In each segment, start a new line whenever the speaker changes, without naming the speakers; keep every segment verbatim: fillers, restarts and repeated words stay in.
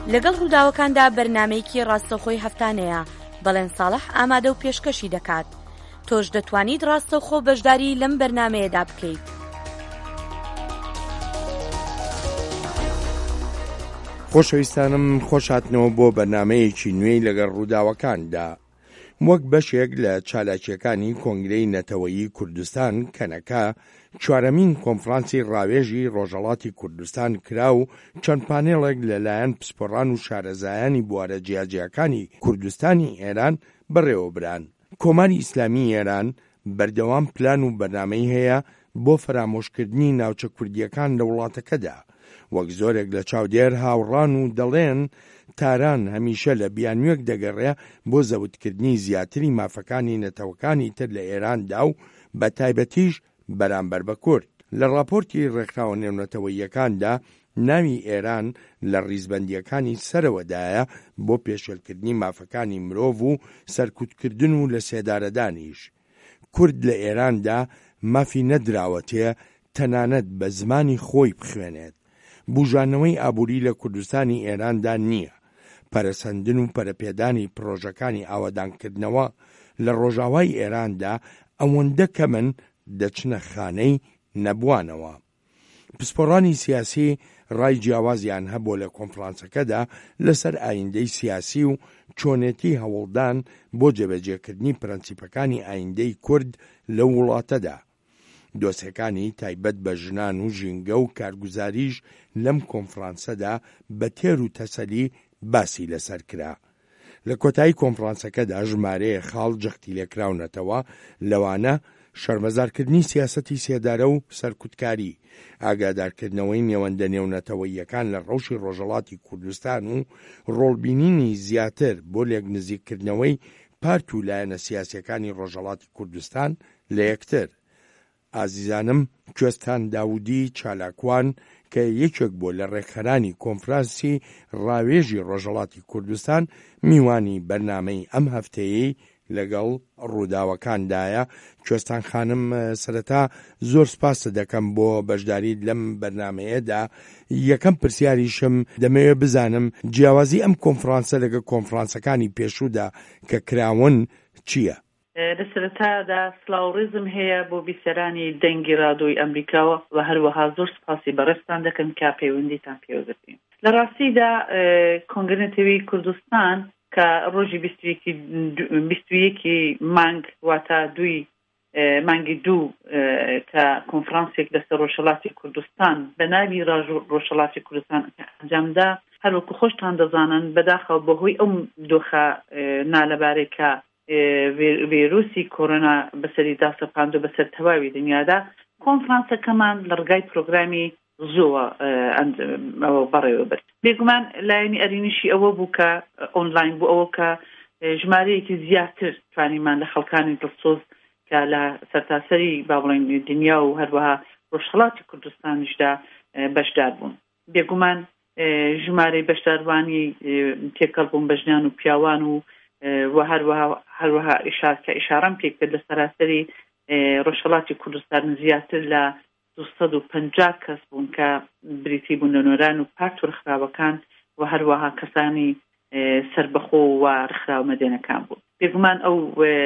لەگەڵ ڕووداوەکاندا بەرنامەیەکی ڕاستەوخۆی هەفتانەیە بەڵێن ساڵح ئامادە و پێشکەشی دەکات. تۆش دەتوانیت ڕاستەوخۆ بەشداری لەم بەرنامەیەدا بکەیت.
خۆشەویستانم خۆش هاتنەوە بۆ بەرنامەیەکی نوێی لەگەڵ ڕووداوەکاندا. وەک بەشێک لە چالاکیەکانی کۆنگرەی نەتەوەیی کوردستان کەنەکە چوارەمین کۆنفرانسی ڕاوێژی ڕۆژهەڵاتی کوردستان کرا و چەند پانێڵێک لەلایەن پسپۆڕان و شارەزایانی بوارە جیاجیەکانی کوردستانی ئێران بەڕێوەبران. کۆماری ئیسلامی ئێران بەردەوام پلان و بەرنامەی هەیە بۆ فرامۆشکردنی ناوچە کوردیەکان لە وڵاتەکەدا. وەک زۆرێک لە چاودێر هاوڕان و دەڵێن تاران هەمیشە لە بیانوێک دەگەڕێ بۆ زەوتکردنی زیاتری مافەکانی نەتەوەکانی تر لە ئێراندا و بە تایبەتیش بەرامبەر بە کورد. لە راپۆرتی ڕێکخراوە نێونەتەوەییەکاندا ناوی ئێران لە ڕیزبەندیەکانی سەرەوەدایە بۆ پێشێلکردنی مافەکانی مرۆڤ و سەرکوتکردن و لە سێدارەدانیش. کورد لە ئێراندا مافی نەدراوەتێ تەنانەت بە زمانی خۆی بخوێنێت. بوژانەوەی ئابووری لە کوردستانی ئێراندا نییە. پەرەسەندن و پەرەپێدانی پرۆژەکانی ئاوەدانکردنەوە لە ڕۆژاوای ئێراندا ئەوەندە کەمن دەچنە خانەی نەبوانەوە. پسپۆڕانی سیاسی ڕای جیاوازیان هەبوو لە کۆنفرانسەکەدا لەسەر ئایندەی سیاسی و چۆنێتی هەوڵدان بۆ جێبەجێکردنی پرەنسیپەکانی ئایندەی کورد لە وڵاتەدا. دۆسیەکانی تایبەت بە ژنان و ژینگە و کارگوزاریش لەم کۆنفرانسەدا بە تێر و تەسەلی باسی لەسەر کرا. لە کۆتایی کۆنفرانسەکەدا ژمارەیە خاڵ جەختی لێکراونەتەوە، لەوانە شەرمەزارکردنی سیاسەتی سێدارە و سەرکوتکاری، ئاگادارکردنەوەی نێوەندە نێونەتەوەییەکان لە ڕەوشی ڕۆژهەڵاتی کوردستان و ڕۆڵبینینی زیاتر بۆ لێک نزیککردنەوەی پارت و لایەنە سیاسیەکانی ڕۆژهەڵاتی کوردستان لە یەکتر. ئازیزانم، کوێستان داودی چالاکوان کە یەکێک بۆ لە ڕێکخەرانی کۆنفرانسی ڕاوێژی ڕۆژهەڵاتی کوردستان میوانی بەرنامەی ئەم هەفتەیەی لەگەڵ ڕووداوەکاندایە. کوێستان خانم، سەرەتا زۆر سپاس دەکەم بۆ بەشداریت لەم بەرنامەیەدا. یەکەم پرسیاریشم دەمەوێت بزانم جیاوازی ئەم کۆنفرانسە لەگە کۆنفرانسەکانی پێشوودا کە کراون چییە؟
لە سەرەتادا سڵاوڕێزم هەیە بۆ بیسەرانی دەنگی ڕادۆی ئەمریکاوە و هەروەها زۆر سپاسی بەڕێستان دەکەم کە پەیوەندیتان پێوەگرتین. لە ڕاستیدا کۆنگرە نەتەوەیی کوردستان کە ڕۆژی بیست و یەکی مانگ واتە دوی مانگی دوو کە کۆنفرانسێک لەسەر ڕۆژهەڵاتی کوردستان بە ناوی ڕۆژهەڵاتی کوردستان ئەنجامدا، هەروەکو خۆشتان دەزانن بەداخەوە بەهۆی ئەم دۆخە نالەبارەی کە ڤیرۆسی کۆرۆنا بەسەری داسەپاند و بەسەر تەواوی دنیادا، کۆنفرانسەکەمان لە ڕگای پرۆگرامی زۆوە بەڕێوە برد. بێگومان لایەنی ئەرینیشی ئەوە بوو کە ئۆنلاین بوو، ئەوە کە ژمارەیەکی زیاتر توانیمان لە خەڵکانی دڵسۆز کە لە سەرتاسەری با بڵێن دنیا و هەروەها ڕۆژهەڵاتی کوردستانیشدا بەشدار بوون. بێگومان ژمارەی بەشداروانی تێکەڵ بوون بە ژنان و پیاوان و و هەروەها کە ئیشارەم پێکرد لە سەراسەری ڕۆژهەڵاتی کوردستان زیاتر لە دووسەد و پەنجا کەس بوون کە بریتی بوون لە نۆران و پارت و ڕخراوەکان و هەروەها کەسانی سربەخۆ و ڕخراو مەدێنەکان بوون. بێگومان ئەو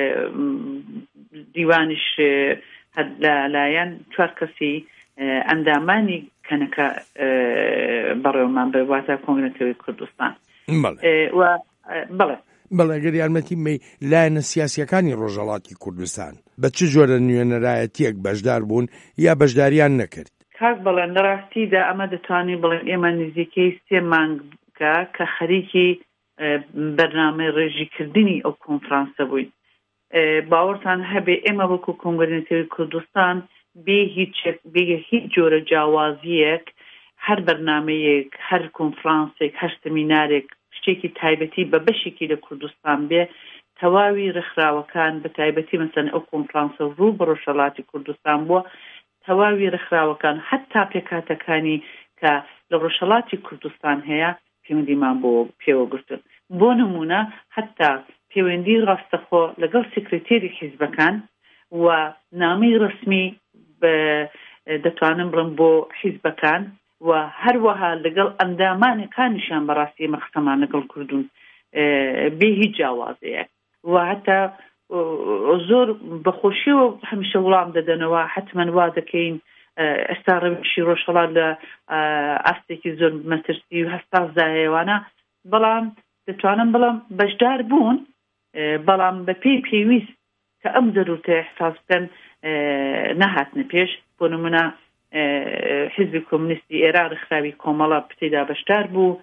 دیوانش لەلایەن چوار کەسی ئەندامانی کەنەکە بەڕێوەمان بواتە کۆنگرە نەتەوەیی کوردستان. بەڵێ
بەڵێ گەر یارمەتی مەی لایەنە سیاسیەکانی ڕۆژهەڵاتی کوردستان بە چ جۆرە نوێنەرایەتیەک بەشدار بوون یا بەشداریان نەکرد؟
کاک بەڵێن لە ڕاستیدا ئەمە دەتوانین بڵێن ئێمە نزیکەی سێ مانگە کە خەریکی بەرنامەی ڕێژیکردنی ئەو کۆنفرانسە بووین. باوەڕتان هەبێ ئێمە وەکو کۆنگرە نەتەوەیی کوردستان بێ هیچ جۆرە جیاوازیەک، هەر بەرنامەیەک، هەر کۆنفرانسێک، هەر سەمینارێک شتێکی تایبەتی بە بەشێکی لە کوردستان بێ، تەواوی ڕخراوەکان بە تایبەتی مەسەن ئەو کۆنفرانسە ڕوو بە ڕۆژهەڵاتی کوردستان بووە، تەواوی ڕخراوەکان حتا پێکاتەکانی کە لە ڕۆژهەڵاتی کوردستان هەیە پەیوەندیمان بۆ پێوەگرتن. بۆ نمونە حتا پەیوەندی ڕاستەخۆ لەگەڵ سکرتێری حیزبەکان و نامەی ڕسمی دەتوانم بڵم بۆ حیزبەکان و هەروەها لەگەڵ ئەندامانەکانیشان بەڕاستی ئێمە قسەمان لەگەڵ کردوون بێ هیچ جیاوازەیە و هەتا زۆر بەخۆشیەوە هەمیشە وەڵام دەدەنەوە حتمەن وا دەکەین ئێستا ڕەوشی ڕۆژهەڵات لە ئاستێکی زۆر مەترسی و هەستازداهێوانە بەڵام دەتوانم بڵام بەشدار بوون بەڵام بە پێی پێویست کە ئەم ضرورتە احساس بکەن نەهاتنە پێش بۆ نمونە حیزبی کۆمونیستی ئێران ڕێکخراوی کۆمەڵە تێدا بەشدار بوو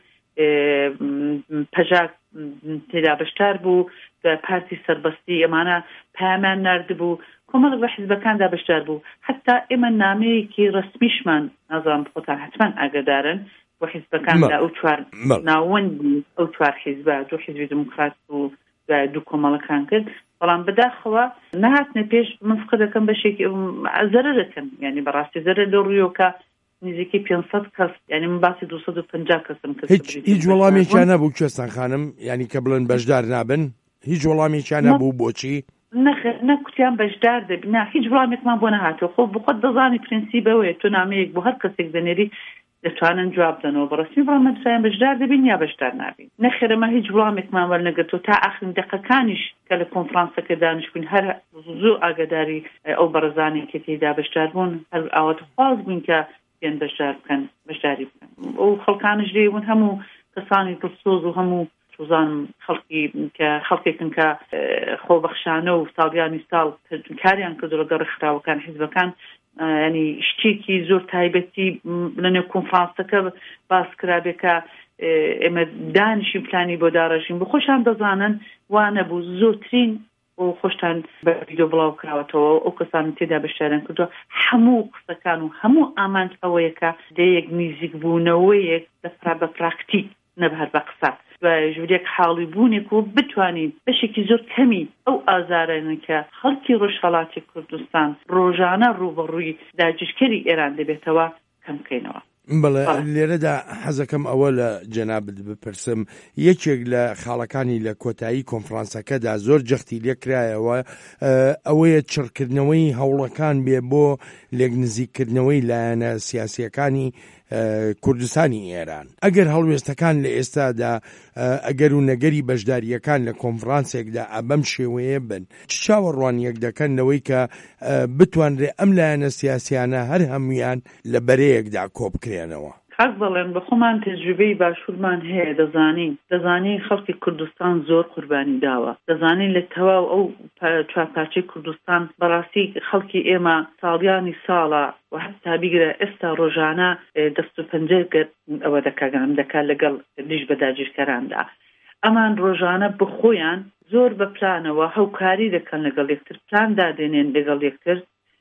پەژاک تێدا بەشدار بوو بە پارتی سەربەستی ئەمانە پامان ناردبوو کۆمەڵک بە حیزبەکاندا بەشدار بوو حتا ئێمە نامەیەکی ڕسمیشمان نازانم خۆتان حتمەن ئاگادارن بۆ حیزبەکاندا ئەو چوار ناوەندی ئەو چوار حیزبە دوو حیزبی دموکرات و دوو کۆمەڵەکان کرد بەڵام بەداخەوە نەهاتنە پێش من فکر دەکەم بەشێکی زەرە دەکەن یعنی بەڕاستی زەرە لە ڕوویەوە نزیکی پێنجسەد کەس یعنی من باسی دووسەد و پەنجا کەسم کرد
هیچ هیچ وەڵامێکیان نەبوو کوێستان خانم یعنی کە بڵێن بەشدار نابن هیچ وەڵامێکیان نەبوو بۆچی
نەکوتیان بەشدار دەبنا هیچ وەڵامێکمان بۆ نەهاتەوە خۆ بخۆت دەزانی پرینسیبەوەیە تۆ نامەیەک بۆ هەر کەسێک دەنێری دەتوانن جواب دەنەوە بەڕاستی بەڵام مەدرسایان بەشدار دەبین یا بەشدار نابین نەخێرەمە هیچ وەڵامێکمان وەرنەگرتەوە تا ئاخرین دەقەکانیش کە لە کۆنفرانسەکە دانیشتبووین هەر زوو ئاگاداری ئەو بەڕزانێکی تێدا بەشدار بوون هەر ئاواتخواز بوون کە پێن بەشدار بکەن بەشداری بکەن ئەو خەڵکانش لێبوون هەموو کەسانی دڵسۆز و هەموو توزانم خەڵکی کە خەڵکێکن کە خۆبەخشانە و ساڵیانی ساڵ کاریان کردو لەگەڵ ڕێکخراوەکان حیزبەکان ینی شتێکی زۆر تایبەتی لەنێو کۆنفرانسەکە باس کرابێکە ئێمە دانیشی پلانی بۆ داڕژین بۆ خۆشان دەزانن وانە بوو زۆرترین و خۆشتان بە ڤیدیۆ بڵاو کراوەتەوە ئەو کەسان تێدا بەشداریان کردووە هەموو قسەکان و هەموو ئامانج ئەوەیەکە دەیەک نزیک بوونەوەیەک دەفرا بە پراکتیک نەبهەر بە قسە ژورێک حاڵی بوونێک و بتوانین بەشێکی زۆر کەمی ئەو ئازارانە کە خەڵکی ڕۆژهەڵاتی کوردستان ڕۆژانە ڕوبەڕووی داگیرکەری ئێران دەبێتەوە کەم بکەینەوە
بەڵێ لێرەدا حەزەکەم ئەوە لە جەنابت بپرسم یەکێک لە خاڵەکانی لە کۆتایی کۆنفرانسەکەدا زۆر جەختی لێکرایەوە ئەوەیە چڕکردنەوەی هەوڵەکان بێ بۆ لێک نزیککردنەوەی لایەنە سیاسیەکانی کوردستانی ئێران ئەگەر هەڵوێستەکان لە ئێستادا ئەگەر و نەگەری بەشداریەکان لە کۆنفرانسێکدا ئەبەم شێوەیە بن چ چاوەڕوانیەک دەکەنەوەی کە بتوانرێ ئەم لایەنە سیاسیانە هەر هەمویان لە بەرەیەکدا کۆبکرێنەوە
حەق بەڵێن بە خۆمان تەجروبەی باشوورمان هەیە دەزانین دەزانین خەڵکی کوردستان زۆر قوربانی داوە دەزانین لە تەواو ئەو چوارپارچەی کوردستان بەڕاستی خەڵکی ئێمە ساڵیانی ساڵە و هەتا بیگرە ئێستا ڕۆژانە دەست و پەنجەر ئەوە دەکەگەم دەکات لەگەڵ دیش بە داگیرکەراندا ئەمان ڕۆژانە بخۆیان زۆر بە پلانەوە هەوکاری دەکەن لەگەڵ یەکتر پلان دادێنێن لەگەڵ یەکتر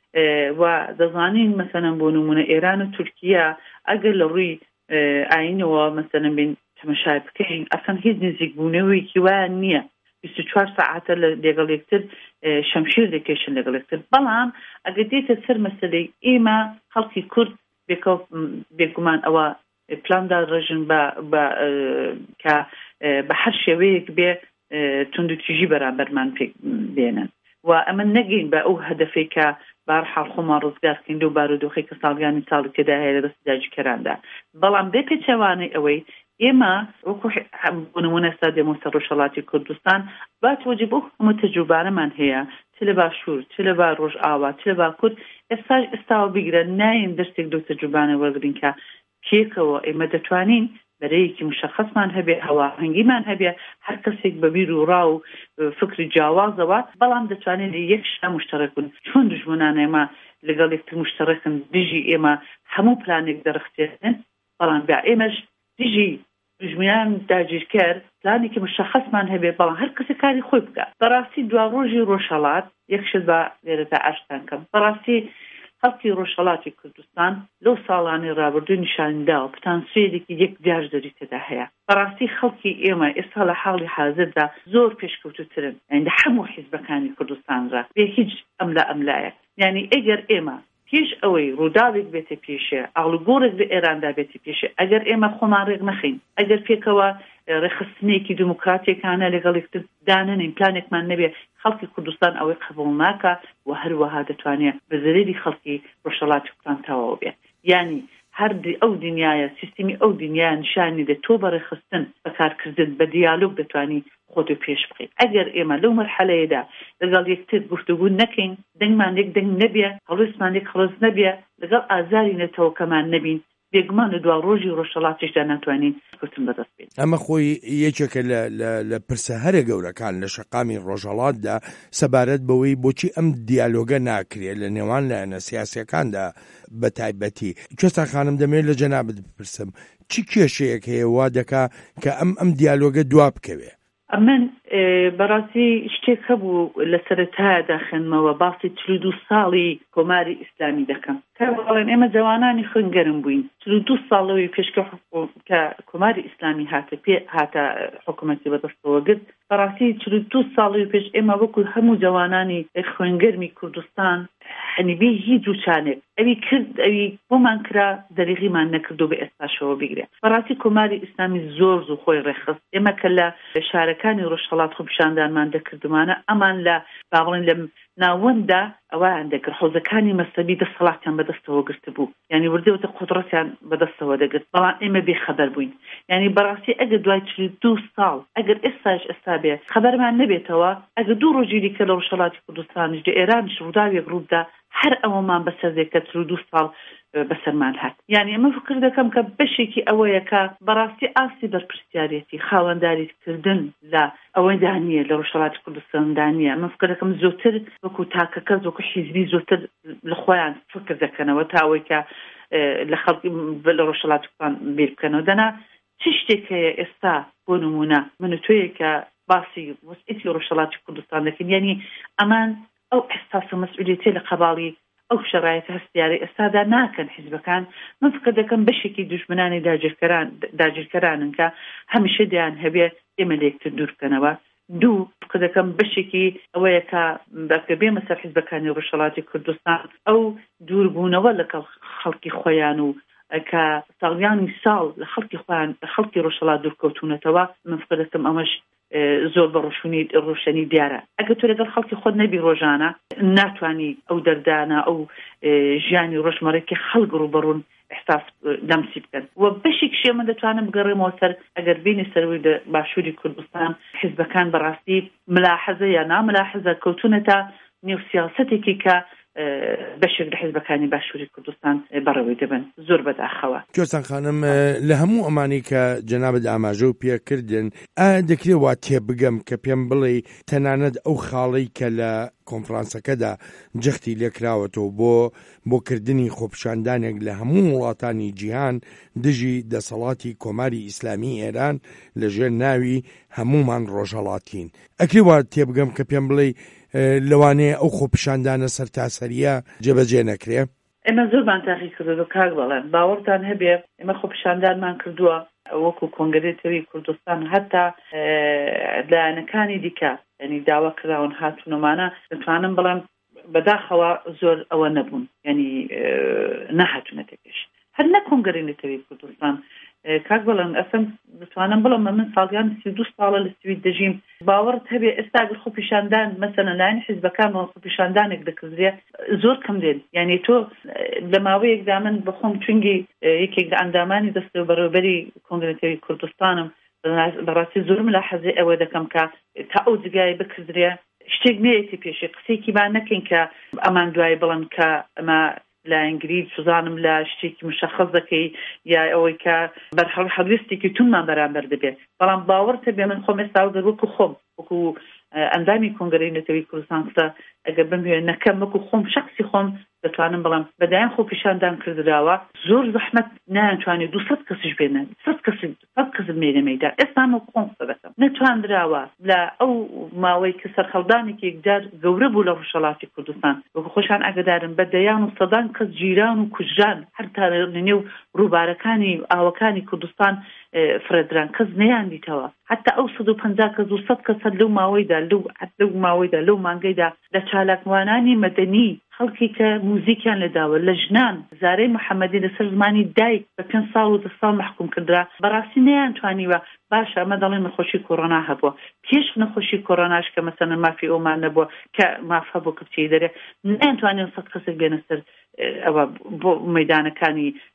و دەزانین مەسەلەن بۆ نمونە ئێران و تورکیا ئەگەر لە ڕووی ئاینەوە مەسەلەن بین تەمەشای بکەین ئەسەن هیچ نزیکبوونەوەیکی وایە نییە بیست و چوار ساعتە لەگەڵ یەکتر شەمشیر دەکێشن لەگەڵ یەکتر بەڵام ئەگەر دێتە سەر مەسەلەی ئێمە خەڵکی کورد بێگومان ئەوە پلاندا ڕژن بە کە بە هەر شێوەیەک بێ تونند و تیژی بەرامبەرمان پێک بێنن و ئەمە نەگەین بە ئەو هەدەفەی کە بارحاڵ خۆمان ڕزگارکەین و بارودۆخی کە ساڵیانی ساڵی تێدا هەیە لە دەستی داگیرکەراندا بەڵام بێ پێچەوانەی ئەوەی ئێمە وەکو بۆ نمونە ئێستا دێمۆسە ڕۆژهەڵاتی کوردستان بات وەجێ بۆ هەموو تەجروبانەمان هەیە چ لە باشوور چ لە با ڕۆژ ئاوا چ لە با کورد ئێستاش ئێستاوە بیگرە ناین دەستێک دو تەجروبانە وەرگرین کە پێکەوە ئێمە دەتوانین بەرەیەکی مشخصمان هەبێ هەواهەنگیمان هەبێ هەر کەسێک بە بیر و ڕاو و فکری جیاوازەوە بەڵام دەتوانێت یەک شتا مشتەرەکن چۆن دژمنان ئێمە لەگەڵ یەکتر مشتەرەکن دژی ئێمە هەموو پلانێک دەرەختێنن بەڵام بیا ئێمەش دژی دژمنان داگیرکەر پلانێکی مشخصمان هەبێ بەڵام هەر کەسێک کاری خۆی بکات بەڕاستی دوا ڕۆژی ڕۆژهەڵات یەکشت بە لێرەدا ئاشتان کەم بەڕاستی خەڵکی ڕۆژهەڵاتی کوردستان لەو ساڵانی ڕابردووی نیشانداوە پتانسیەیەکی یەک دیاژدەری تێدا هەیە بەڕاستی خەڵکی ئێمە ئێستا لە حاڵی حاضردا زۆر پێشکەوتوترن یعنی هەموو حیزبەکانی کوردستانرا بێ هیچ ئەملا ئەملایە یعنی ئەگەر ئێمە پێش ئەوەی ڕووداوێک بێتە پێشێ ئاڵوگۆڕێک بە ئێراندا بێتی پێشێ ئەگەر ئێمە خۆمان ڕێک نەخین ئەگەر پێکەوە ڕێخستنێکی دموکراتیەکانە لەگەڵ یەکتر دانەنین پلانێکمان نەبێ خەڵکی کوردستان ئەوەی قبوڵ ناکە و هەروەها دەتوانێت بە زەرێری خەڵکی ڕۆژهەڵاتی کوردستان تەواو بێت یعنی هەردی ئەو دنیاە سیستمی ئەو دنیا نیشانی دە تۆ بەڕێخستن بەکارکردن بە دیالۆگ دەتوانی خۆت پێش بخەیت. ئەگەر ئێمە لەو مەرحەلەیەدا لەگەڵ یەکتر گفتوگو نەکەین، دەنگمان یەک دەنگ نەبێ، هەڵوێستمان یەک هەڵوێست نەبێ، لەگەڵ ئازاری نەتەوەکەمان نەبین، بێگومان لە دوا ڕۆژی ڕۆژهەڵاتیشدا ناتوانین کەوتن بەدەست بێت.
ئەمە خۆی یەکێکە لە پرسە هەرە گەورەکان لە شەقامی ڕۆژهەڵاتدا سەبارەت بەوەی بۆچی ئەم دیالۆگە ناکرێت لە نێوان لایەنە سیاسیەکاندا بە تایبەتی. کوێستان خانم دەمێت لە جەنابت بپرسم چی کێشەیەک هەیە وا دەکا کە ئەم ئەم دیالۆگە دوا بکەوێ؟
ئەمن بەڕاستی شتێک هەبوو لە سەرەتایەدا خوێنمەوە باسی چل و دوو ساڵی کۆماری ئیسلامی دەکەم کەڵێن ئێمە جوانانی خوێنگەرم بووین. چل و دوو ساڵەوەی پێشکە کە کۆماری ئیسلامی هاتە پێ هاتە حکوومەتی بەدەستەوە گرت. بەڕاستی چل و دوو ساڵی پێش ئێمە وەکو هەموو جوانانی خوێنگەرمی کوردستان هەنیبی هیچ جوچانێک ئەوی کرد ئەوی بۆمان کرا دەریغیمان نەکردو بە ئێستاشەوە بگرێ. بەڕاستی کۆماری ئیسلامی زۆر زوو خۆی ڕێخست. ئێمە کە لە شارەکانی ڕۆژهەڵات خۆپیشاندانمان دەکردمانە ئەمان لە با بڵێن لە ناوەندا ئەویان دەکرد حوزەکانی مەسەبی دەسەڵاتیان بەدەستەوە گرت بوو، یعنی وردەوەتە قودرەتیان بەدەستەوە دەگرت، بەڵام ئێمە بێخەبەر بووین. یعنی بەڕاستی ئەگەر دوای چل و دوو ساڵ ئەگەر ئێستاش ئێستا بێ خەبەرمان نەبێتەوە، ئەگەر دوو ڕۆژی دیکە لە ڕۆژهەڵاتی کوردستانیش دە ئێرانیش ڕووداوێک ڕوودا هەر ئەوەمان بەسەر دێکە چل و دوو ساڵ بەسەرمان هات. یعنی ئەمە فکر دەکەم کە بەشێکی ئەوەیە کە بەڕاستی ئاسی بەرپرسیارەتی خاوەنداریکردن لە ئەوەی دانیە لە ڕۆژهەڵاتی کوردستان دانیە. ئەمە فکر دەکەم زۆرتر وەکو تاکەکە وەکو حیزبی زۆرتر لە خۆیان فکر دەکەنەوە تاوەی کە لە خەڵکی لە ڕۆژهەڵاتی کوردستان بیر بکەنەوە. دەنا چ شتێک هەیە ئێستا بۆ نمونە من و تۆیە کە باسی وەسعەتی ڕۆژهەڵاتی کوردستان دەکەین، یعنی ئەمان ئەو ئێحساسە مەسئولیەتی لە قەباڵی ئەو شەڕایەت هەستیاری ئێستادا ناکەن حیزبەکان. من فکر دەکەم بەشێکی دوژمنانی داگیرکەرانن کە هەمیشە دەیان هەبێ ئێمە لە یەکتر دوور بکەنەوە. دوو فکر دەکەم بەشێکی ئەوەیە کە بەکە بێمە سەر حیزبەکانی ڕۆژهەڵاتی کوردستان ئەو دووربوونەوە لە خەڵکی خۆیان و کە ساڵیانی ساڵ لە خەڵکی خۆیان لە خەڵکی ڕۆژهەڵات دوورکەوتونەتەوە. من فکر دەکەم ئەمەش زۆر بە ڕۆشنی ڕۆشنی دیارە. ئەگەر تۆ لەگەڵ خەڵکی خۆت نەبی ڕۆژانە ناتوانانی ئەو دەردانە ئەو ژیانی ڕۆژمەڕێکی خەڵک ڕوبەڕوون احساس لەمسی بکەن. و بەشێکشی من دەتوانم بگەڕێمەوە سەر ئەگەر بینی سەروی باشووری کوردستان حیزبەکان بەڕاستی ملاحەزە یا ناملاحەزە کەوتونەتە نێو سیاسەتێکی کە بەشێک لە حیزبەکانی باشووری کوردستان بەڕەوەی دەبن زۆر بەداخەوە.
کوێستان خانم لە هەموو ئەمانەی کە جەنابەت ئاماژە و پێکردن ئایا دەکرێت وا تێبگەم کە پێم بڵێ تەنانەت ئەو خاڵەی کە لە کۆنفرانسەکەدا جەختی لێکراوەتەوە بۆ بۆکردنی خۆپیشاندانێک لە هەموو وڵاتانی جیهان دژی دەسەڵاتی کۆماری ئیسلامی ئێران لەژێر ناوی هەمومان ڕۆژهەڵاتین. ئەکری وا تێبگەم کە پێم بڵێ لەوانەیە ئەو خۆپیشاندانە سەرتاسەریە جێبەجێ نەکرێ؟
ئێمە زۆرمان تاقی کردو کاک بەڵێن باوەڕتان هەبێ ئێمە خۆپیشاندانمان کردووە وەکو کۆنگرێتەوەی کوردستان هەتا لایەنەکانی دیکە ینی داوا کراون هاتوونەمانە دەتوانم بڵێم بەداخەوە زۆر ئەوە نەبوون، ینی نەهاتوونەتێکش هەر نە کۆنگرێتەوەی کوردستان کاک بەڵێن ئەسم دەتوانم بڵێم من ساڵیان سی و دوو ساڵە لە سوید دەژیم. باوەڕت هەبێ ئێستا ئەگەر خۆپیشاندان مەسەلەن لایەنی حیزبەکانەوە خۆپیشاندانێک دەکردرێ زۆر کەم دێن. یعنی تۆ لە ماوەیەکدا من بەخۆم چونگی یەکێک لە ئەندامانی دەستە بەڕێوەبەری کۆنگرێتەوەی کوردستانم بەڕاستی زۆر ملاحەزەی ئەوە دەکەم کە تا ئەو جگای بکردرێ شتێک نێتی پێشی قسێکی با نەکەین کە ئەمان دوای بڵن کە ئەمە لە ئینگلیز سوزانم لە شتێکی مشخص دەکەی یا ئەوەی کە بەرهەڵ هەڵوێستێکی تونمان بەرامبەر دەبێت. بەڵام باوەڕتە بێ من خۆم ئێستا وەکو خۆم وەکو ئەندامی کۆنگرێتەوەی کوردستان قسە ئەگەر بموێ نەکەم وەکو خۆم شخصی خۆم دەتوانم بڵم بەدایان خۆپیشاندان کردراوە زۆر زەحمەت ناتوانێت دووسەد کەسیش بێنن سەد کەس مێنە مەیدان ئێستان وەکو خۆم قسە دەکەم نەتواندراوە لە ئەو ماوەی کە سەرخەڵدانێکی یەکجار گەورە بوو لە ڕۆژهەڵاتی کوردستان وەکو خۆشان ئاگادارن بەدەیان و سەدان کەس جیران و کوژران هەر تا لە نێو ڕووبارەکانی ئاوەکانی کوردستان فرەدران کەس نەیان دیتەوە. حتا ئەو سەد و پەنجا کەس و سەد کەس لەو ماوەیدا لەو لەو ماوەیدا لەو مانگەیدا لە چالاکوانانی مەدەنی خەڵکی کە موزیکیان لەداوە لە ژنان زارەی محەممەدی لەسەر زمانی دایک بە پێنج ساڵ و دە ساڵ محکوم کردرا بەڕاستی نەیانتوانیوە. باشە ئەمە دەڵێن نەخۆشی کۆڕۆنا هەبووە پێش نەخۆشی کۆڕۆناش کە مەسەن مافی ئەومان نەبووە کە ماف هەبوو کچی دەرێ نەیانتوانێن سەد کەسێک بێنە سەر ئەوە بۆ مەیدانەکانی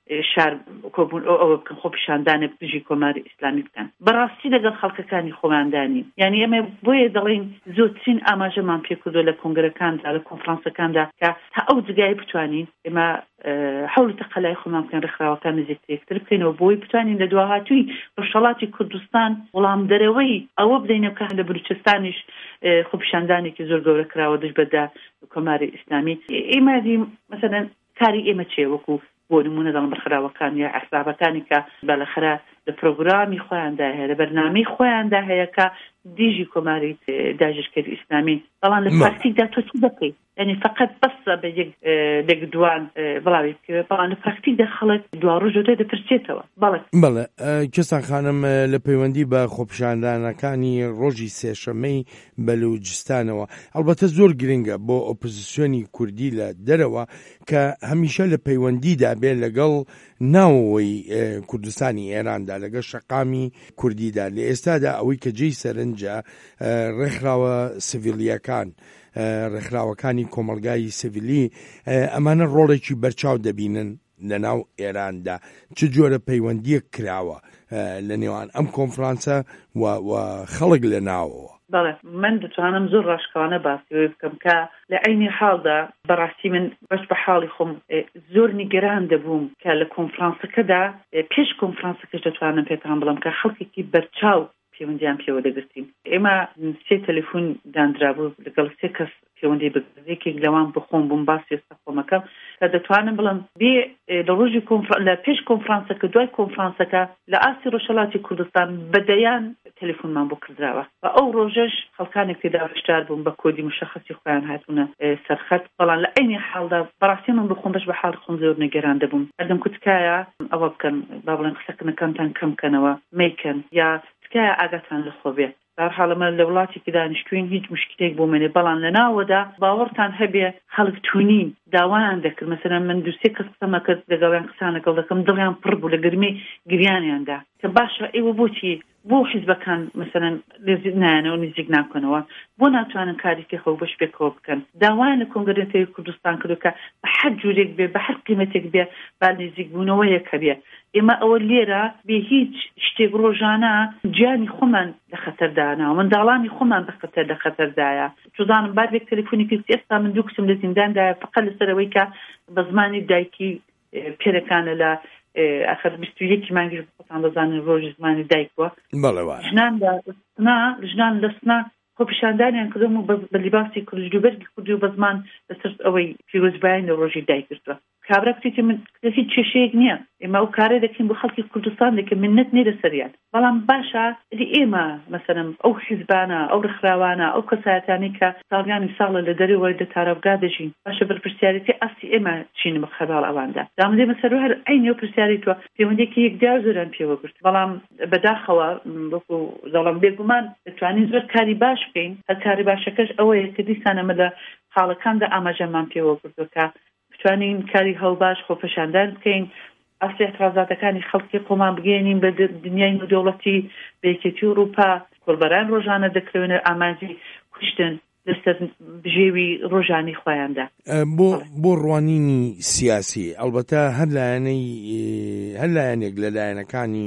شار کۆبوون ئەوە بکەن خۆ پیشاندانێ دژی کۆماری ئیسلامی بکەن بەڕاستی لەگەڵ خەڵکەکانی خۆماندانی یعنی ئەمە بۆیە دەڵێن زۆرترین ئاماژەمان پێکردووە لە کۆنگرەکاندا لە کۆنفرانسەکاندا کە تا ئەو جگای بتوانین ئێمە حوڵی تەقەلای خۆمان بکەن ڕێکخراوەکان نزیکتر بکەینەوە بۆی بتوانین لە دواهاتووی ڕۆژهەڵاتی کوردستان وەڵام دەرەوەی ئەوە بدەینەوە کە لە بلوچستانیش خۆ پیشاندانێکی زۆر گەورە کراوە دژ بەدا کۆماری ئیسلامی ئێمە دیم مەسەلەن کاری ئێمە چێ وەکو بۆ نمونە دەڵم بەرخراوەکان یا ئەحزابەکانی کە بەلەخرا لە پرۆگرامی خۆیاندا هەیە لە بەرنامەی خۆیاندا هەیە کە دیژی کۆماری داژێرکەری ئیسلامی بەڵام لە پراکتیکدا تۆ چی دەکەیت یعنی فقط بەسە بە یەک دوان بڵاوی بکەوێت بەڵام لە پراکتیکدا خەڵک دوا ڕۆژ دوای دەپرسێتەوە بەڵێ
بەڵێ کەسان خانم لە پەیوەندی بە خۆپیشاندانەکانی ڕۆژی سێشەمەی بەلوچستانەوە ئەلبەتە زۆر گرنگە بۆ ئۆپۆزیسیۆنی کوردی لە دەرەوە کە هەمیشە لە پەیوەندیدا بێ لەگەڵ ناوەوەی کوردستانی ئێراندا لەگەڵ شەقامی کوردیدا لە ئێستادا ئەوەی کە جێی سەرنجە ڕێکخراوە سڤیلیەکان ڕێکخراوەکانی کۆمەلگای سڤیلی ئەمانە ڕۆڵێکی بەرچاو دەبینن لە ناو ئێراندا چ جۆرە پەیوەندیەک کراوە لە نێوان ئەم کۆنفرانسە و خەڵک لە ناوەوە
بەڵێ من دەتوانم زۆر ڕاشکەوانە باسیەوەی بکەم کە لە عینی حاڵدا بەڕاستی من بەش بە حاڵی خۆم زۆر نیگەران دەبووم کە لە کۆنفرانسەکەدا پێش کۆنفرانسەکەش دەتوانم پێتان بڵم کە خەڵکێکی بەرچاو پەیوەندیان پێوە دەگرتین ئێمە سێ تەلەفۆن دانرابوو لەگەڵ سێ کەس پەیوەندی بگرێکێک لەوان بخۆم بووم باسی ئێستا خۆمەکەم کە دەتوانم بڵم بێ لە ڕۆژی لە پێش کۆنفرانسەکە دوای کۆنفرانسەکە لە ئاسی ڕۆژهەڵاتی کوردستان بەدەیان تەلەفۆنمان بۆ کردراوە و ئەو ڕۆژەش خەڵکانێک تێدا هەشدار بووم بە کۆدی مشەخەسی خۆیان هاتوونە سەرخەت بەڵام لە عینی حاڵدا بەڕاستی من بخۆم بەش بە حاڵی خۆم زۆر نیگەران دەبووم هەردەم کوتکایە ئەوە بکەن با بڵێن قسەکردنەکانتان کەم بکەنەوە مەیکەن یا تکایە ئاگاتان لەخۆ بێت بەرحاڵەمە لە وڵاتێکی دانیشتووین هیچ مشکلێک بۆ منێ بەڵام لە ناوەدا باوەڕتان هەبێ خەڵک تونین داوایان دەکرد مەسەلەن من دووسێ کەس قسەمە کرد لەگەڵیان قسان لەگەڵ دەکەم دڵیان پڕ بوو لە گرمی گریانیاندا کە باشە ئێوە بۆچی بۆ حیزبەکان مەسەلەن نزیک نایەنەوە نزیک ناکەنەوە بۆ ناتوانن کارێکی خەو بەش پێکەوە بکەن داوایان لە کۆنگرێتەوەی کوردستان کردو کە بە هەر جوورێک بێ بە هەر قیمەتێک بێ با نزیک بوونەوەیەکە بێ ئێمە ئەوە لێرە بێ هیچ شتێک ڕۆژانە گیانی خۆمان لە خەتەردانەوە منداڵانی خۆمان بە خەتەر لە خەتەردایە چۆزانم بارێک تەلەفۆنی کرد ئێستا من دوو کچم لە زینداندایە فقط لەسەرەوەی کە بە زمانی دایکی پێرەکانە لە ئەخر بیست و یەکی مانگیش بخۆتان بەزانن ڕۆژی زمانی دایک بووە ژناندا سنا ژنان لە سنا خۆ پیشاندانیان کردم و بە لیباسی کوردجوبەرگی کوردی و بە زمان لەسەر ئەوەی پیرۆزبایان لە ڕۆژی دایک کردووە کابرا کتێتی من هیچ کێشەیەک نییە ئێمە ئەو کارە دەکەین بۆ خەڵکی کوردستان دەکەن منەت نێرە سەریان بەڵام باشە ئێمە مەسەلەن ئەو حیزبانە ئەو ڕێکخراوانە ئەو کەسایەتانی کە ساڵیانی ساڵە لە دەرەوەی دەتارەبگا دەژین باشە بەرپرسیارەتی ئەسی ئێمە چین بە خەباڵ ئەواندا دامەدەی مەسەر هەر عینی ئەو پرسیاریتوە پەیوەندێکی یەکجار زۆران پێوە گرت بەڵام بەداخەوە وەکو دەڵام بێگومان دەتوانین زۆر کاری باش بکەین هەر کاری باشەکەش ئەوەیە کە دیسانەمە لە حاڵەکاندا ئاماژەمان پێوە گرتووە توانین کاری هەڵباش خۆپەشاندان بکەین ئەسی اعتراضاتەکانی خەڵکی خۆمان بگەێنین بە دنیای نودەوڵەتی بەیەکێتی ئەوروپا کۆڵبەران ڕۆژانە دەکرێنە ئامانجی کوشتن لەسەر بژێوی ڕۆژانی خۆیاندا
بۆ بۆ ڕوانینی سیاسی ئەلبەتە هەر لایەنەی هەر لایەنێک لە لایەنەکانی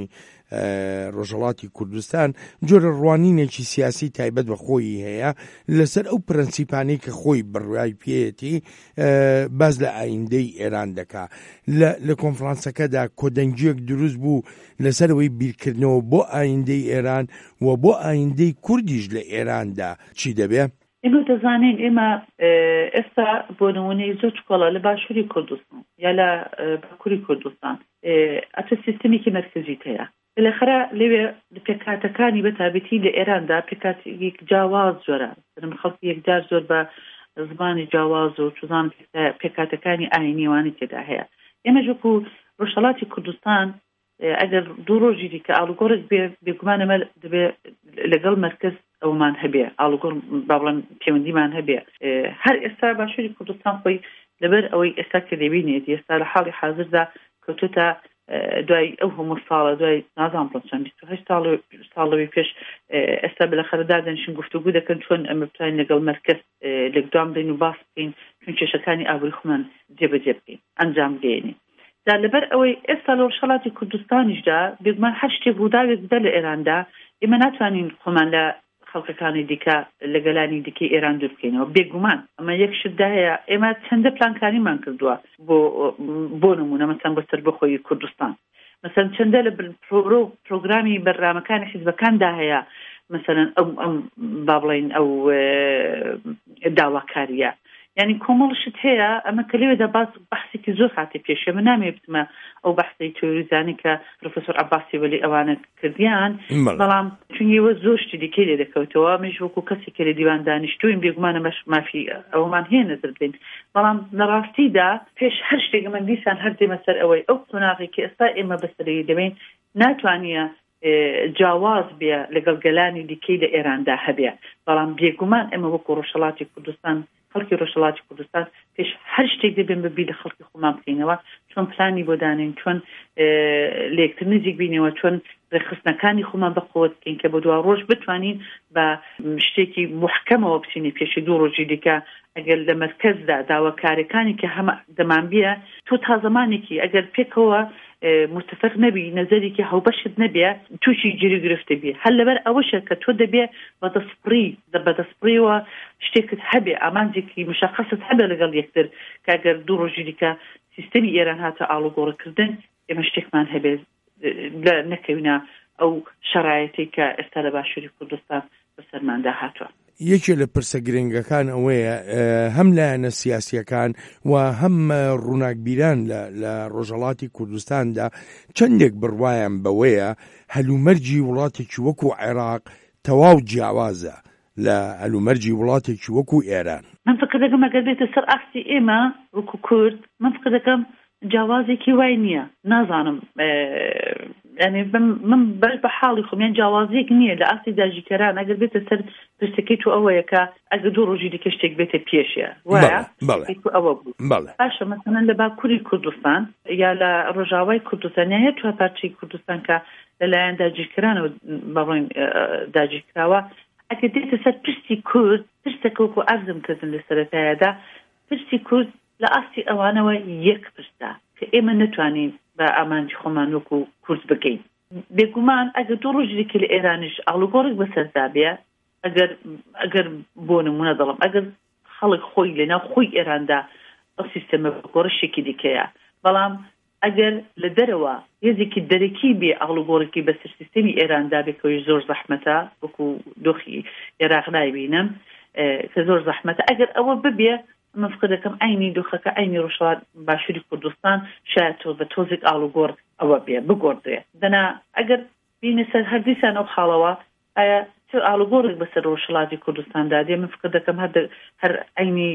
ڕۆژهەڵاتی کوردستان جۆرە ڕوانینێکی سیاسی تایبەت بە خۆی هەیە لەسەر ئەو پرەنسیپانەی کە خۆی بڕوای پێیەتی باز لە ئایندەی ئێران دەکا لە کۆنفرانسەکەدا کۆدەنگیەک دروست بوو لەسەرەوەی بیرکردنەوە بۆ ئایندەی ئێران و بۆ ئایندەی کوردیش لە ئێراندا چی دەبێ؟
ئێمە دەزانین ئێمە ئێستا بۆ نمونەی زۆر چکۆڵە لە باشووری کوردستان یا لە باکووری کوردستان ئەتە سیستەمێکی مەرکەزیت هەیە بالاخره لەوێ پێکاتەکانی بەتابەتی لە ئێراندا پێکاتێک جیاواز زۆرە خەڵکی یەکجار زۆر بە زمانی جیاواز و چۆزان پێکاتەکانی ئاینیوانی تێدا هەیە ئێمە ژوەکو ڕۆژهەڵاتی کوردستان ئەگەر دوو ڕۆژی دیکە ئاڵوگۆڕێک بێ بێگومانەمە دەبێ لەگەڵ مەرکەز ئەومان هەبێ ئاڵوگۆڕ با بڵێن پەیوەندیمان هەبێ هەر ئێستا باشووری کوردستان خۆی لەبەر ئەوەی ئێستا کە دەبینێت ئێستا لە حاڵی حازردا کەوتوتە دوای ئەو هەموو ساڵە دوای نازانم چەند بیست و هەشت ساڵەوەی پێش ئێستا بالاخره دادەنیشن گفتوگو دەکەن چۆن ئەمە بتوانین لەگەڵ مەرکەز لەگدام بدەین و باس بکەین چون کێشەکانی ئابووری خۆمان جێبەجێ بکەین ئەنجام بدەین دا لەبەر ئەوەی ئێستا لە ڕۆژهەڵاتی کوردستانیشدا بێگومان هەر شتێک ڕووداوێک بدە لە ئێراندا ئێمە ناتوانین خۆمان لە خەڵکەکانی دیکە لە گەلانی دیکەی ئێران دوور بکەینەوە بێگومان ئەمە یەک شتدا هەیە ئێمە چەندە پلانکاریمان کردووە بۆ بۆ نمونە مەسەن بۆ سەربەخۆیی کوردستان مەسەن چەندە لە پرۆگرامی بەرنامەکانی حیزبەکاندا هەیە مەسەن ئەو ئەم با بڵێن ئەو داواکاریە یعنی کۆمەڵشت هەیە ئەمە کە لێوێدا باز بەحسێکی زۆر هاتێ پێشێ من نامێ بتمە ئەو بەحسەی تیۆریزانی کە پرۆفێسۆر عەباسی وەلی ئەوانە کردیان بەڵام چونگیوە زۆر شتی دیکەی لێ دەکەوتەوە مێژ وەکو کەسی کە لە دیوان دانیشتووین بێگومانە مەش مافی ئەومان هەیە نەزر بین بەڵام لە ڕاستیدا پێش هەر شتێک من دیسان هەر دێمە سەر ئەوەی ئەو قۆناغێکی ئێستا ئێمە بەسەرەوەی دەبین ناتوانیە جاواز بێ لەگەڵ گەلانی دیکەی لە ئێراندا هەبێ بەڵام بێگومان ئێمە وەکو ڕۆژهەڵاتی کوردستان خەڵکی ڕۆژهەڵاتی کوردستان پێش هەر شتێک دەبێن بەبی لە خەڵکی خۆمان بکەینەوە چۆن پلانی بۆ دانین چۆن لە یەکتر نزیک بینەوە چۆن ڕێخستنەکانی خۆمان بەخۆوە بکەین کە بە دوا ڕۆژ بتوانین بە شتێکی محکەمەوە بچینی پێشی دوو ڕۆژی دیکە ئەگەر لە مەرکەزدا داواکاریەکانی کە هەمە دەمانبیە تۆ تا زمانێکی ئەگەر پێکەوە متفق نەبی نەزەرێکی هەوبەشت نەبێ تووشی گیری گرفتە بێ هەر لەبەر ئەوەشە کە تۆ دەبێ بەدەستپڕی بەدەستپڕیەوە شتێکت هەبێ ئامانجێکی مشخصت هەبێ لەگەڵ یەکتر کە ئەگەر دوو ڕۆژی دیکە سیستەمی ئێران هاتە ئاڵوگۆڕکردن ئێمە شتێکمان هەبێ لە نەکەوینە ئەو شەرایەتی کە ئێستا لە باشووری کوردستان بەسەرماندا هاتووە
یەکێ لە پرسە گرنگەکان ئەوەیە هەم لایەنە سیاسیەکان و هەم ڕووناکبیران لە ڕۆژهەڵاتی کوردستاندا چەندێک بڕوایان بەوەیە هەلومەرجی وڵاتێکی وەکو عێراق تەواو جیاوازە لە هەلومەرجی وڵاتێکی وەکو ئێران
من فکر دەکەم ئەگەر بێتە سەر ئاختی ئێمە وەکو کورد من فکر دەکەم جیاوازێکی وای نییە نازانم يعني من بەش بە حاڵی خۆمیان جیاوازێک نییە لە ئاستی داژیکەران ئەگەر بێتە سەر پرسەکەی تو ئەوەیە کە ئەگەر دوو ڕۆژی دیکە شتێک بێتە پێشە وایە ئەوە بوو باشە مەسەڵەن لە باکووری کوردستان یا لە ڕۆژاوای کوردستان هەیە چوار پارچەی کوردستان کە لەلایەن داگیرکەرانەوە بەڕۆین داگیرکراوە ئەگەر دێتە سەر پرسی کورد پرسەکە وەکو ئەرزم کردن لە سەرەتایەدا پرسی کورد لە ئاستی ئەوانەوە یەک پرسە کە ئێمە نەتوانین بە ئامانجی خۆمان وەکو کورد بکەین بێگومان ئەگەر دوو ڕۆژێکی لە ئێرانیش ئاڵوگۆڕێک بەسەردا بێ ئەگەر ئەگەر بۆ نمونە دەڵم ئەگەر خەڵک خۆی لەناو خۆی ئێراندا ئەو سیستەمە گۆڕشێکی دیکەیە بەڵام ئەگەر لە دەرەوە هێزێکی دەرەکی بێ ئاڵوگۆڕێکی بەسەر سیستەمی ئێراندا بێکەوەی زۆر زەحمەتە وەکو دۆخی عێراق نایبینم کە زۆر زەحمەتە ئەگەر ئەوە ببێ من فکر دەکەم ئەینی دۆخەکە ئەینی ڕۆژهەڵات باشووری کوردستان شاید تۆ بە تۆزێک ئاڵوگۆڕ ئەوە بێ بگۆڕدرێ دەنا ئەگەر بینە سەر هەردیسان ئەو خاڵەوە ئایا چ ئاڵوگۆڕێک بەسەر ڕۆژهەڵاتی کوردستاندا دێ من فکر دەکەم هەر ئەینی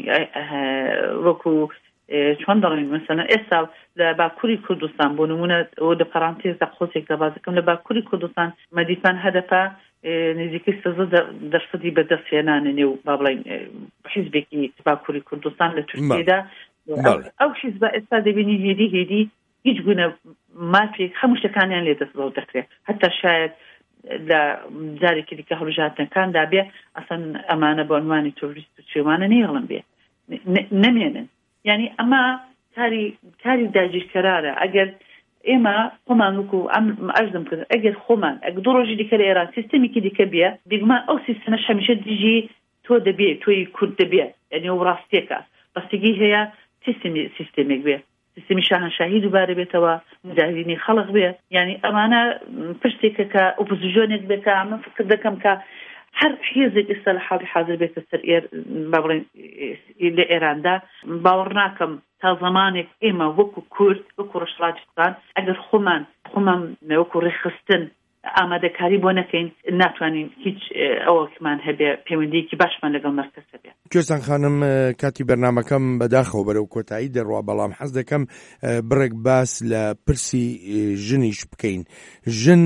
وەکو چۆن دەڵێن مەسەلەن ئێستا لە باکووری کوردستان بۆ نمونە ئەوە لە پەرانتێزدا قۆسێک دەباز دەکەم لە باکووری کوردستان مەدیفان هەدەفە نزیکەی سەزە دەرسەدی بەدەستهێنانە نێو با بڵێن حیزبێکی باکووری کوردستان لە تورکیەدا ئەو حیزبە ئێستا دەبینی هێدی هێدی هیچ گونە مافێک هەموو شتەکانیان لێ دەست بەڵ دەکرێت هەتا شاید لە جارێکی دیکە هەڵبژاردنەکاندا بێ ئەسەن ئەمانە بە عنوانی تۆریست و چێوانە نێڵم بێ نەمێنن یعنی ئەمە کاری کاری داگیرکەرانە ئەگەر ئێمە خۆمان وەکو ئەرزم کرد ئەگەر خۆمان ئەگەر دوو ڕۆژی دیکە لە ئێران سیستەمێکی دیکە بێ بێگومان ئەو سیستەمەش هەمیشە دژی تۆ دەبێ تۆی کورد دەبێت یعنی ئەو ڕاستیەکە بەستگی هەیە سیستەمی سیستەمێک بێ سیستەمی شاهنشاهی دووبارە بێتەوە مجاهدینی خەڵق بێ یعنی ئەمانە پشتێکە کە ئۆپۆزیسیۆنێک بێتە من فکر دەکەم کە هەر حێزێک ئێستا لە حاڵی حاضر بێتە سەر با بڵێن لە ئێراندا باوەڕ ناکەم تا زمانێک ئێمە وەکو کورد وەکو ڕۆژهەڵاتیان ئەگەر خۆمان خۆمان وەکو ڕێخستن ئامادەکاری بۆ نەکەین ناتوانین هیچ ئەوەکمان هەبێ پەیوەندیەکی باشمان لەگەڵ مەرکەز هەبێ.
کوێستان خانم کاتی بەرنامەکەم بەداخەوە بەرەو کۆتایی دەڕوا بەڵام حەز دەکەم بڕێک باس لە پرسی ژنیش بکەین. ژن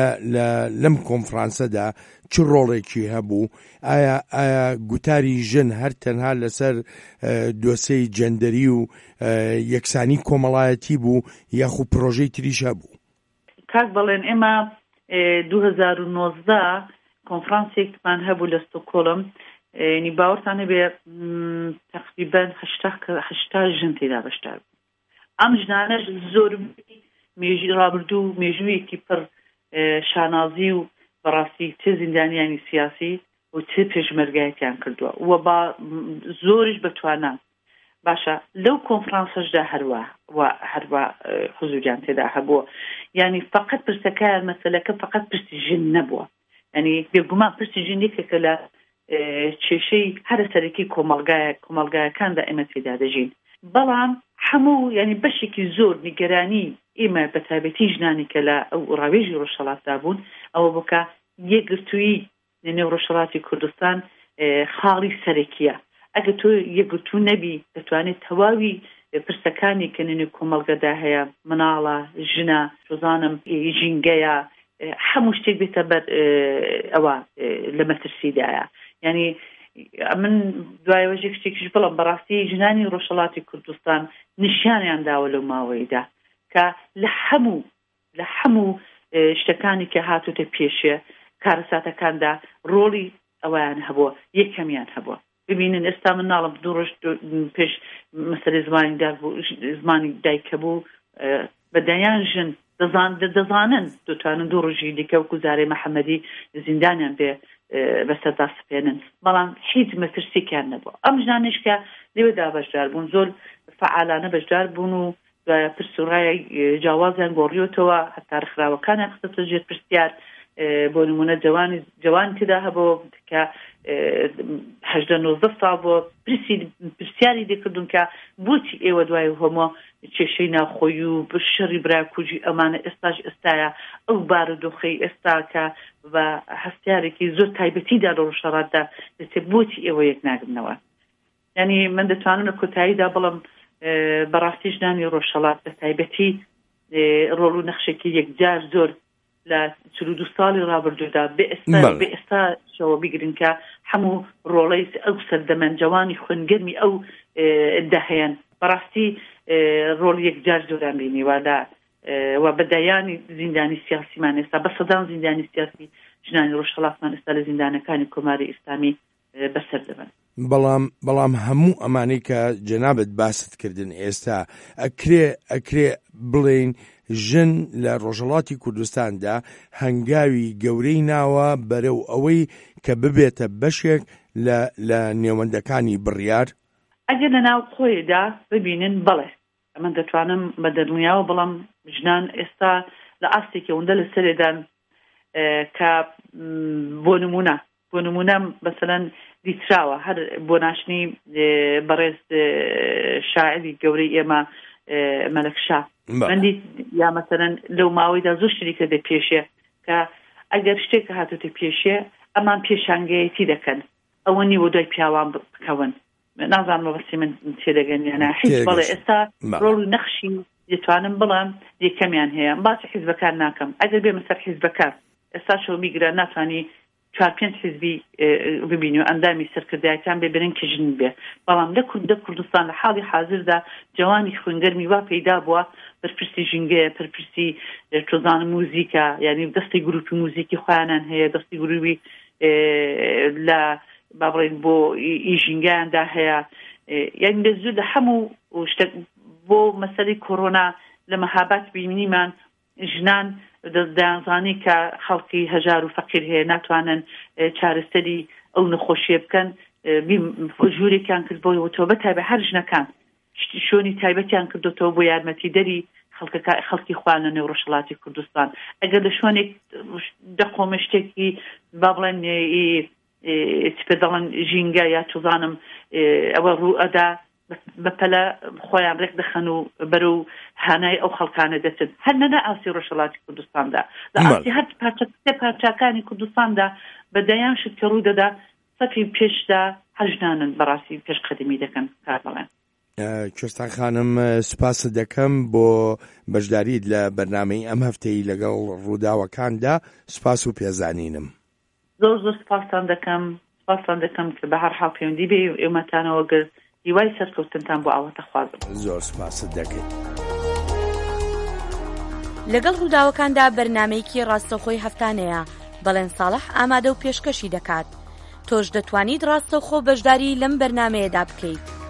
لەم کۆنفرانسەدا چ ڕۆڵێکی هەبوو؟ ئایا ئایا گوتاری ژن هەر تەنها لەسەر دۆسەی جەندەری و یەکسانی کۆمەڵایەتی بوو یاخو پرۆژەی تریش هەبوو؟
کاک بەڵێن ئێمە دوو هەزار و نۆزدە کۆنفرانسێکمان هەبوو لە ستۆکۆڵم ینی باوەڕتان هەبێ تقریبەن هەشتا ژن تێدا بەشدار بوو ئەم ژنانەش زۆر مێژوی ڕابردوو مێژوویەکی پڕ شانازی و بەڕاستی چه زیندانیانی سیاسی و چه پێشمەرگایەتیان کردووە و با زۆرش بەتوانان باشە لەو کۆنفرانسەشدا هەروە و هەروە حوزوریان تێدا هەبووە یعنی فقط پرسەکەیان مەسەلەکە فقط پرسی ژن نەبووە یعنی بێگومان پرسی ژنێکێکە لە کێشەی هەرە سەرەکی کۆمەڵگایەکاندا ئێمە تێدا دەژین بەڵام هەموو ینی بەشێکی زۆر نیگەرانی ئێمە بە تایبەتی ژنانی کە لە ئەو ڕاوێژی ڕۆژهەڵاتدا بوون ئەوە بکە یەکگرتووی نێو ڕۆژهەڵاتی کوردستان خاڵی سەرەکیە ئەگە تۆ یەکگرتوو نەبی دەتوانێت تەواوی پرسەکانی کە نێو کۆمەڵگەدا هەیە مناڵە ژنە شۆزانم ژینگەیە هەموو شتێک بێتە بەر ئەوە لە مەترسیدایە یعنی من دوایەوەژێک شتێکیش بڵم بەڕاستی ژنانی ڕۆژهەڵاتی کوردستان نیشانیان داوە لەو ماوەیەدا کە لە هەموو لە هەموو شتەکانی کە هاتوتە پێشێ کارەساتەکاندا ڕۆڵی ئەویان هەبووە یەکەمیان هەبووە ببینن ئێستا من ناڵم دوو ڕۆژ پێش مەسەلەی زمانی زمانی دایکە بوو بەدایان ژن دەزانن دەتوانن دوو ڕۆژی دیکە وەکو زارەی مەحەممەدی زیندانیان بێ بەسەردا سپێنن بەڵام هیچ مەترسییان نەبووە ئەم ژنانش کە لێوەدا بەشدار بوون زۆر فعالانە بەشدار بوون و پرسوڕای جیاوازیان گۆڕیۆتەوە هەتا ڕخراوەکانیان خستە ژێر پرسیار بۆ نمونە جوانی جوان تێدا هەبوو کە هەژدە نۆزدە ساڵ بۆ پرسیاری دەکردون کە بۆچی ئێوە دوای هەموو کێشەی ناخۆی و شەڕی براکوژی ئەمانە ئێستاش ئێستاە ئەو بارودۆخەی ئێستا کە بە هەستارێکی زۆر تایبەتیدا لە ڕۆژهەڵاتدا دەچێت بۆچی ئێوە یەک ناگرنەوە یعنی من دەتوانم لە کۆتاییدا بڵم بەڕاستی ژنانی ڕۆژهەڵات بە تایبەتی ڕۆڵ و نەخشێکی یەکجار زۆر لە چل و دو ساڵی ڕابردوودا بێ ئێستا شەوە بیگرن کە هەموو ڕۆڵەی ئەو سەردەمەن جوانی خوێنگەرمی ئەو دەهەیەن بەڕاستی ڕۆڵ یەکجار زۆران بینیوە لە و بەدایانی زیندانی سیاسیمان ئێستا بە سەدان زیندانی سیاسی ژنانی ڕۆژهەڵاتمان ئێستا لە زیندانەکانی کۆماری ئیسلامی بەسەر دەبن
بەڵام بەڵام هەموو ئەمانەی کە جەنابەت باست کردن ئێستا ئەکرێ ئەکرێ بڵێن ژن لە ڕۆژهەڵاتی کوردستاندا هەنگاوی گەورەی ناوە بەرەو ئەوەی کە ببێتە بەشێک لە نێوەندەکانی بڕیار
ئەگەر لە ناو خۆیدا ببینن بڵێ ئەمە دەتوانم بە دەرونیاوە بڵم ژنان ئێستا لە ئاستێکی ئەوەندە لە سەرێدان کە بۆ نمونە بۆ نمونە بەسەرەن دیتراوە هەر بۆ ناشنی بەڕێز شاعری گەورەی ئێمە مەلەکشا بەندی یا مەسەرەن لەو ماوەیدا زۆر شتێکە دە پێشێ کە ئەگەر شتێکە هاتوتە پێشێ ئەمان پێشانگەیەتی دەکەن ئەوە نیوە دوای پیاوان بکەون نازانم بەسی من تێدەگەن یانە هیچ بەڵێ ئێستا ڕۆڵ و نەخشی دەتوانم بڵم یەکەمیان هەیە باسی حیزبەکان ناکەم ئەگەر بێمە سەر حیزبەکان ئێستا شەو میگرە ناتوانی چوار پێنج حیزبی ببینی و ئەندامی سەرکردایەتیان بێ بەرەن کە ژن بێ بەڵام لە کوردە کوردستان لە حاڵی حاضردا جوانی خوێنگەرمی وا پەیدا بووە بەرپرسی ژینگەیە پەرپرسی تۆزانە موزیکە یعنی دەستی گروپی موزیکی خۆیانان هەیە دەستی گروپی لە با بڵێن بۆ ئیژینگەیاندا هەیە یعنی بێزوو لە هەموو شتێک بۆ مەسەلەی کۆڕۆنا لە مەهابات بینیمان ژنان دەزانانی کە خەڵکی هەژار و فەقیر هەیە ناتوانن چارەسەری ئەو نەخۆشیە بکەن ژوورێکیان کرد بۆی تۆ بە تایبەت هەر ژنەکان شۆنی تایبەتیان کردوتەوە بۆ یارمەتی دەری خەڵکی خوان لە نێو ڕۆژهەڵاتی کوردستان ئەگەر لە شوێنێک دەقۆمە شتێکی با بڵێن پێ دەڵێن ژینگە یا توزانم ئەوە ڕوو ئەدا بەپەلە خۆیان ڕێک دەخەن و بەرەو هانای ئەو خەڵکانە دەچن هەر نەنا ئاسی ڕۆژهەڵاتی کوردستاندا لە ئاسی هەر پارچاکانی کوردستاندا بەدایان شت کە ڕوو دەدا سەفی پێشدا هەژنانن بەڕاستی پێشقەدەمی دەکەن کار بڵێن
کوێستان خانم سوپاس دەکەم بۆ بەشداریت لە بەرنامەی ئەم هەفتەی لەگەڵ ڕووداوەکاندا سوپاس و پێزانینم
زۆر زۆر سپاسان دەکەم سپاسان دەکەم کە بە هەر حاڵ پەیوەندی بێ ئێمەتانەوە گرت هیوای سەرکەوتنتان بۆ ئەوەتە خوازم
زۆر سپاست دەکەیت
لەگەڵ ڕووداوەکاندا بەرنامەیەکی ڕاستەوخۆی هەفتانەیە بەڵێن ساڵح ئامادە و پێشکەشی دەکات تۆش دەتوانیت ڕاستەوخۆ بەشداری لەم بەرنامەیەدا بکەیت